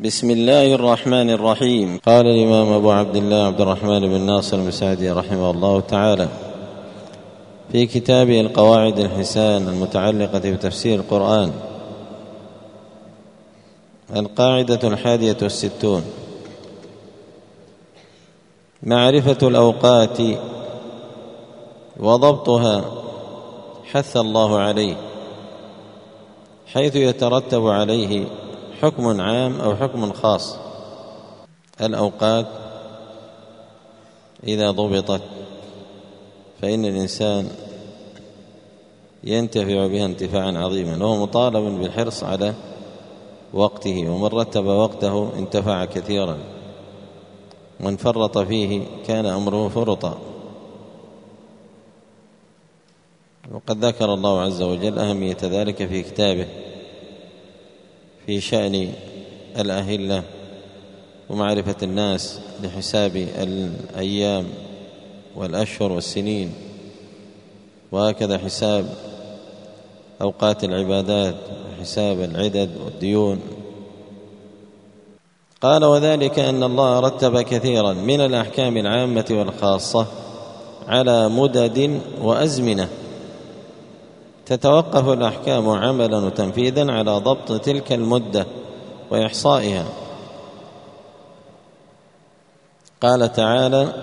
بسم الله الرحمن الرحيم. قال الإمام أبو عبد الله عبد الرحمن بن ناصر المسعدي رحمه الله تعالى في كتابه القواعد الحسان المتعلقة بتفسير القرآن: القاعدة 61: معرفة الأوقات وضبطها حث الله عليه، حيث يترتب عليه حكم عام أو حكم خاص. الأوقات إذا ضبطت فإن الإنسان ينتفع بها انتفاعا عظيما، وهو مطالب بالحرص على وقته، ومن رتب وقته انتفع كثيرا، ومن فرط فيه كان أمره فرطا. وقد ذكر الله عز وجل أهمية ذلك في كتابه في شأن الأهلة ومعرفة الناس لحساب الأيام والأشهر والسنين، وهكذا حساب أوقات العبادات وحساب العدد والديون. قال: وذلك أن الله رتب كثيرا من الأحكام العامة والخاصة على مدد وأزمنة، تتوقف الأحكام عملا وتنفيذا على ضبط تلك المدة وإحصائها. قال تعالى: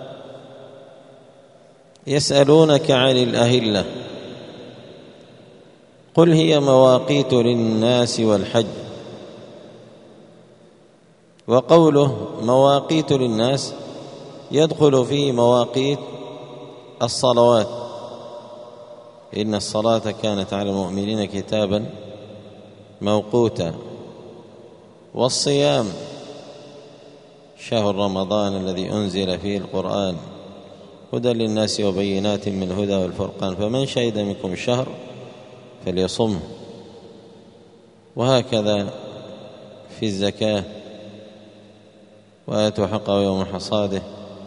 يسألونك عن الأهلة قل هي مواقيت للناس والحج. وقوله مواقيت للناس يدخل في مواقيت الصلوات، إن الصلاة كانت على المؤمنين كتابا موقوتا. والصيام شهر رمضان الذي أنزل فيه القرآن هدى للناس وبينات من الهدى والفرقان، فمن شهد منكم الشهر فليصمه. وهكذا في الزكاة: وآتوا حقه يوم حصاده،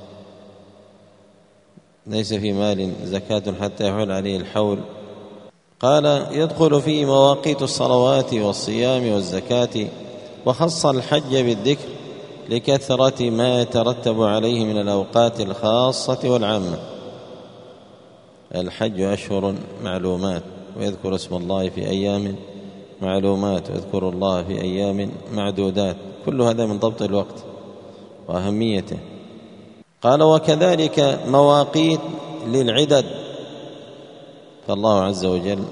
ليس في مال زكاة حتى يحول عليه الحول. قال: يدخل فيه مواقيت الصلوات والصيام والزكاة، وخص الحج بالذكر لكثرة ما يترتب عليه من الأوقات الخاصة والعامة. الحج أشهر معلومات، ويذكر اسم الله في أيام معلومات، ويذكر الله في أيام معدودات، كل هذا من ضبط الوقت وأهميته. قال: وكذلك مواقيت للعدد، فالله عز وجل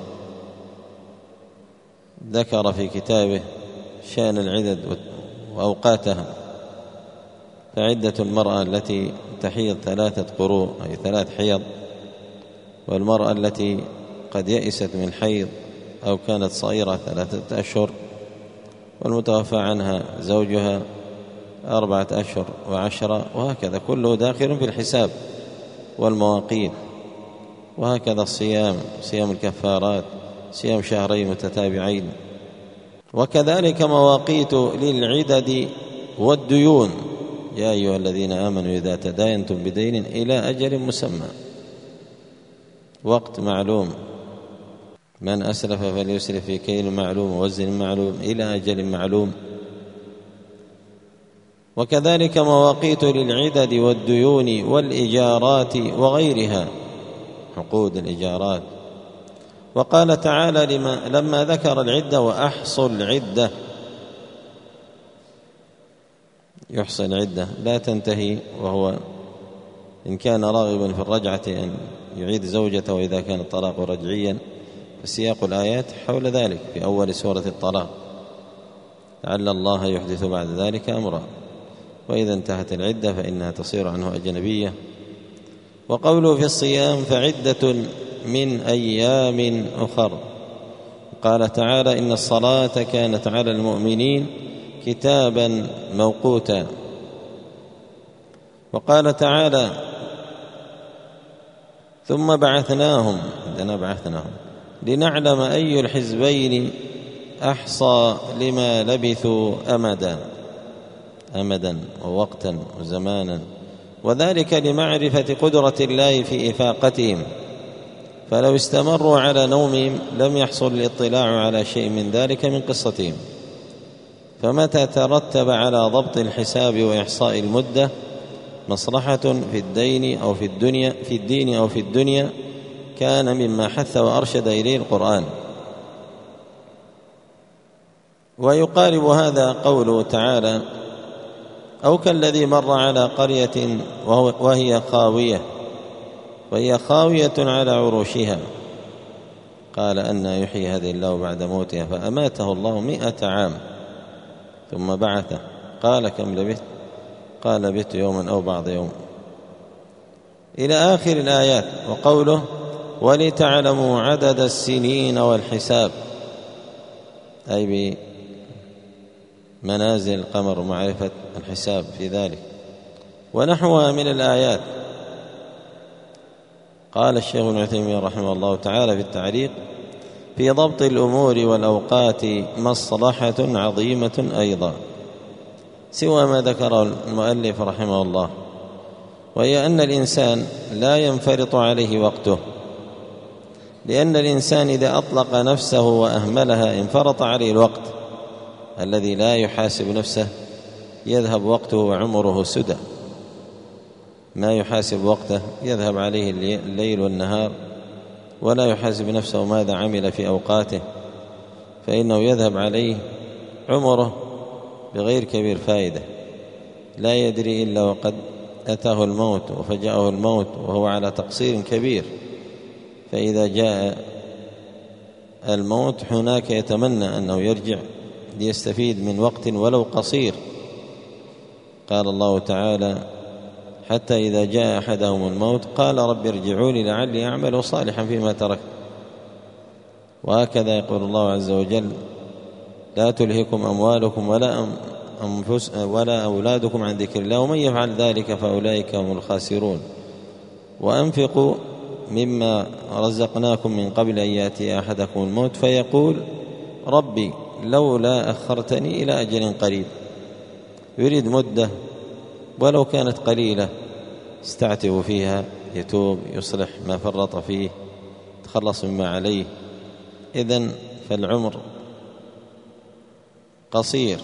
ذكر في كتابه شأن العدد وأوقاتها. فعدة المرأة التي تحيض 3 قروء أي 3 حيض، والمرأة التي قد يئست من حيض أو كانت صغيرة 3 أشهر، والمتوفى عنها زوجها 4 أشهر و10، وهكذا كله داخل في الحساب والمواقيت. وهكذا الصيام، صيام الكفارات، صيام شهرين متتابعين. وكذلك مواقيت للعدد والديون: يا أيها الذين آمنوا إذا تداينتم بدين إلى أجل مسمى، وقت معلوم، من أسرف فليسرف في كيل معلوم ووزن معلوم إلى أجل معلوم. وكذلك مواقيت للعدد والديون والإجارات وغيرها، عقود الإجارات. وقال تعالى لما ذكر العدة: وأحصوا العدة. يحصي العدة لا تنتهي، وهو إن كان راغبا في الرجعة أن يعيد زوجته، وإذا كان الطلاق رجعيا فسياق الآيات حول ذلك في أول سورة الطلاق، لعل الله يحدث بعد ذلك أمرا، وإذا انتهت العدة فإنها تصير عنه أجنبية. وقوله في الصيام: فعدة من أيام أخر. قال تعالى: إن الصلاة كانت على المؤمنين كتابا موقوتا. وقال تعالى: ثم بعثناهم لنعلم أي الحزبين أحصى لما لبثوا أمدا ووقتا وزمانا، وذلك لمعرفة قدرة الله في إفاقتهم، فلو استمروا على نومهم لم يحصل الاطلاع على شيء من ذلك من قصتهم. فمتى ترتب على ضبط الحساب وإحصاء المدة مصلحة في الدين أو في الدنيا كان مما حث وأرشد إليه القرآن. ويقارب هذا قوله تعالى: أو كالذي مر على قرية وهي خاوية على عروشها قال أنى يحيي هذه الله بعد موتها فأماته الله 100 عام ثم بعثه قال كم لبثت؟ قال لبثت يوما أو بعض يوم، إلى آخر الآيات. وقوله: ولتعلموا عدد السنين والحساب، أي بمنازل القمر ومعرفة الحساب في ذلك، ونحوها من الآيات. قال الشيخ ابن عثيمين رحمه الله تعالى في التعليق: في ضبط الأمور والأوقات مصلحة عظيمة أيضا سوى ما ذكره المؤلف رحمه الله، وهي أن الإنسان لا ينفرط عليه وقته، لأن الإنسان إذا أطلق نفسه وأهملها انفرط عليه الوقت الذي لا يحاسب نفسه، يذهب وقته وعمره سدى، ما يحاسب وقته يذهب عليه الليل والنهار، ولا يحاسب نفسه ماذا عمل في أوقاته، فإنه يذهب عليه عمره بغير كبير فائدة، لا يدري إلا وقد أتاه الموت وفجأه الموت وهو على تقصير كبير، فإذا جاء الموت هناك يتمنى أنه يرجع ليستفيد من وقت ولو قصير. قال الله تعالى: حتى إذا جاء أحدهم الموت قال رب ارجعوني لعلي أعمل صالحا فيما تركت. وهكذا يقول الله عز وجل: لا تلهكم أموالكم ولا أولادكم عن ذكر الله ومن يفعل ذلك فأولئك هم الخاسرون. وأنفقوا مما رزقناكم من قبل أن يأتي أحدكم الموت فيقول ربي لولا أخرتني إلى أجل قريب، يريد مدة ولو كانت قليلة يستعتب فيها، يتوب، يصلح ما فرط فيه، تخلص مما عليه. إذن فالعمر قصير،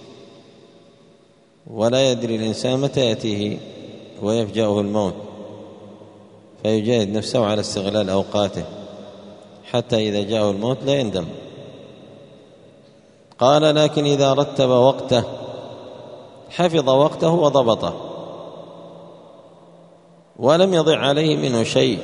ولا يدري الإنسان متى يأتيه ويفجأه الموت، فيجاهد نفسه على استغلال أوقاته حتى إذا جاءه الموت لا يندم. قال: لكن إذا رتب وقته حفظ وقته وضبطه ولم يضع عليه منه شيء.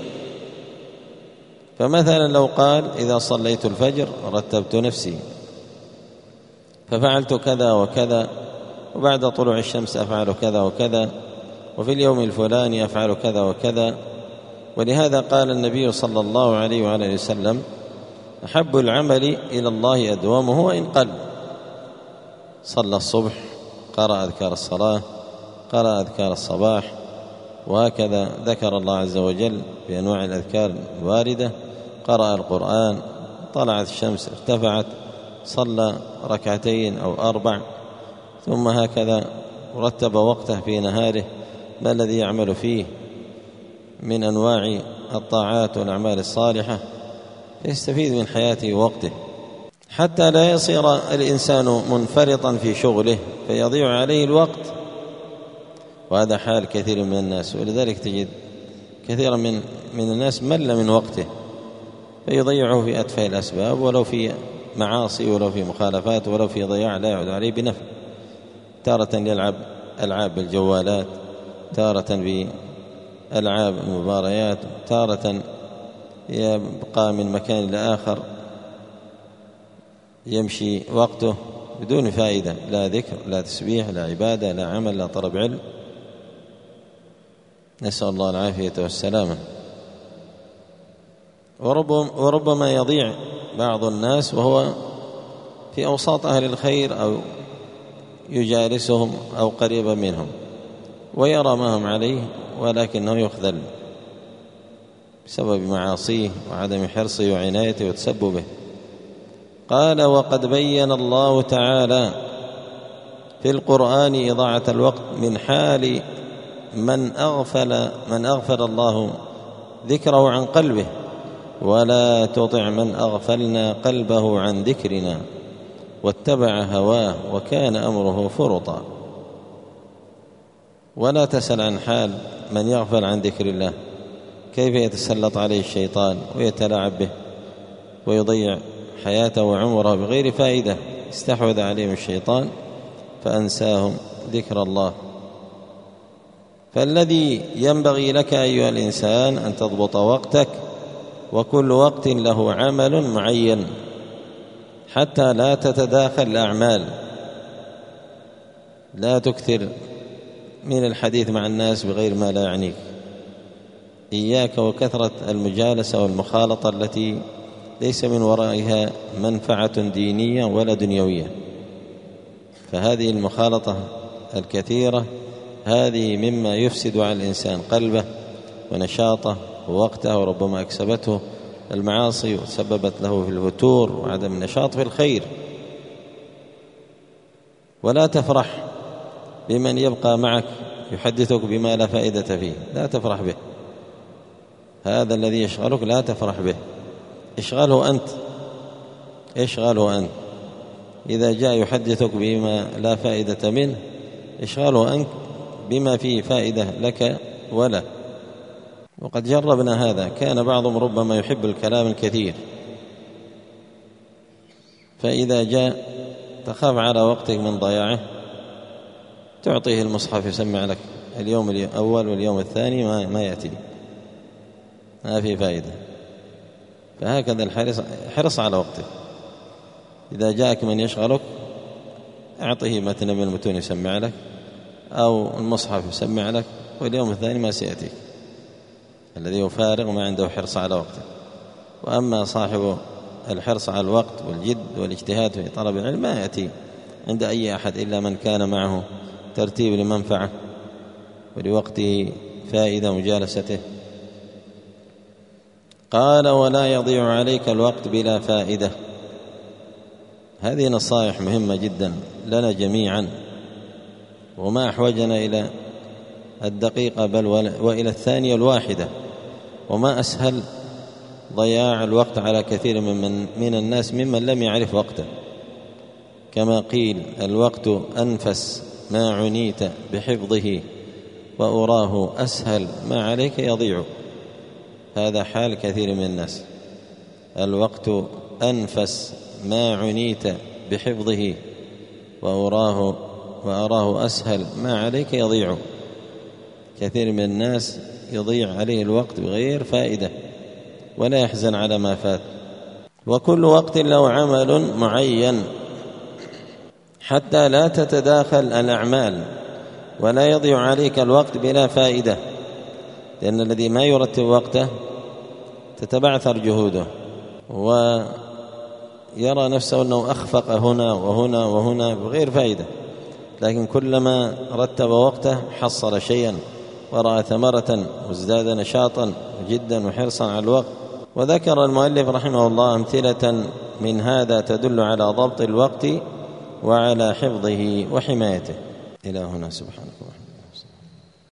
فمثلا لو قال: إذا صليت الفجر رتبت نفسي ففعلت كذا وكذا، وبعد طلوع الشمس أفعل كذا وكذا، وفي اليوم الفلاني أفعل كذا وكذا. ولهذا قال النبي صلى الله عليه وآله وسلم: أحب العمل إلى الله أدومه وإن قل. صلى الصبح قرأ أذكار الصلاة، قرأ أذكار الصباح، وهكذا ذكر الله عز وجل بأنواع الأذكار الواردة، قرأ القرآن، طلعت الشمس ارتفعت، صلى ركعتين أو 4، ثم هكذا رتب وقته في نهاره ما الذي يعمل فيه من أنواع الطاعات والأعمال الصالحة، فيستفيد من حياته ووقته حتى لا يصير الإنسان منفرطا في شغله فيضيع عليه الوقت. وهذا حال كثير من الناس، ولذلك تجد كثيرا من الناس مل من وقته فيضيعه في أتفه الأسباب، ولو في معاصي ولو في مخالفات ولو في ضياع لا يعود عليه بنفع. تارة يلعب ألعاب بالجوالات، تارة بألعاب المباريات، تارة يبقى من مكان لآخر يمشي وقته بدون فائدة، لا ذكر لا تسبيح لا عبادة لا عمل لا طلب علم، نسأل الله العافية والسلامة. وربما يضيع بعض الناس وهو في أوساط أهل الخير أو يجالسهم أو قريبا منهم ويرى ما هم عليه، ولكنه يخذل بسبب معاصيه وعدم حرصه وعنايته وتسببه. قال: وقد بين الله تعالى في القرآن إضاعة الوقت من حال من أغفل الله ذكره عن قلبه، ولا تطع من أغفلنا قلبه عن ذكرنا واتبع هواه وكان أمره فرطا. ولا تسأل عن حال من يغفل عن ذكر الله، كيف يتسلط عليه الشيطان ويتلاعب به ويضيع حياته وعمره بغير فائدة. استحوذ عليهم الشيطان فأنساهم ذكر الله. فالذي ينبغي لك أيها الإنسان أن تضبط وقتك، وكل وقت له عمل معين حتى لا تتداخل الأعمال. لا تكثر من الحديث مع الناس بغير ما لا يعنيك. إياك وكثرة المجالسة والمخالطة التي ليس من ورائها منفعة دينية ولا دنيوية. فهذه المخالطة الكثيرة هذه مما يفسد على الإنسان قلبه ونشاطه ووقته، وربما أكسبته المعاصي وسببت له في الفتور وعدم النشاط في الخير. ولا تفرح بمن يبقى معك يحدثك بما لا فائدة فيه، لا تفرح به. هذا الذي يشغلك لا تفرح به، اشغله أنت، اشغله أنت. إذا جاء يحدثك بما لا فائدة منه اشغله أنت بما فيه فائدة لك وله. وقد جربنا هذا. كان بعضهم ربما يحب الكلام الكثير، فإذا جاء تخاف على وقتك من ضياعه تعطيه المصحف يسمع لك اليوم الأول واليوم الثاني ما يأتي، ما في فائدة. فهكذا الحرص على وقتك. إذا جاءك من يشغلك أعطيه متن من المتون يسمع لك أو المصحف يسمع لك، واليوم الثاني ما سيأتيك، الذي هو فارغ ما عنده حرص على وقته. وأما صاحب الحرص على الوقت والجد والاجتهاد في طلب العلم ما يأتي عند أي أحد إلا من كان معه ترتيب لمنفعة ولوقته فائدة مجالسته. قال ولا يضيع عليك الوقت بلا فائدة. هذه نصائح مهمة جدا لنا جميعا، وما أحوجنا إلى الدقيقة بل وإلى الثانية الواحدة. وما أسهل ضياع الوقت على كثير من الناس ممن لم يعرف وقته. كما قيل الوقت أنفس ما عنيت بحفظه وأراه أسهل ما عليك يضيع. هذا حال كثير من الناس. الوقت أنفس ما عنيت بحفظه وأراه أسهل ما عليك يضيع. كثير من الناس يضيع عليه الوقت بغير فائدة ولا يحزن على ما فات. وكل وقت له عمل معين حتى لا تتداخل الأعمال، ولا يضيع عليك الوقت بلا فائدة، لأن الذي ما يرتب وقته تتبعثر جهوده ويرى نفسه أنه أخفق هنا وهنا وهنا بغير فائدة. لكن كلما رتب وقته حصل شيئا ورأى ثمرة وازداد نشاطا جدا وحرصا على الوقت. وذكر المؤلف رحمه الله أمثلة من هذا تدل على ضبط الوقت وعلى حفظه وحمايته. إلى هنا سبحانك.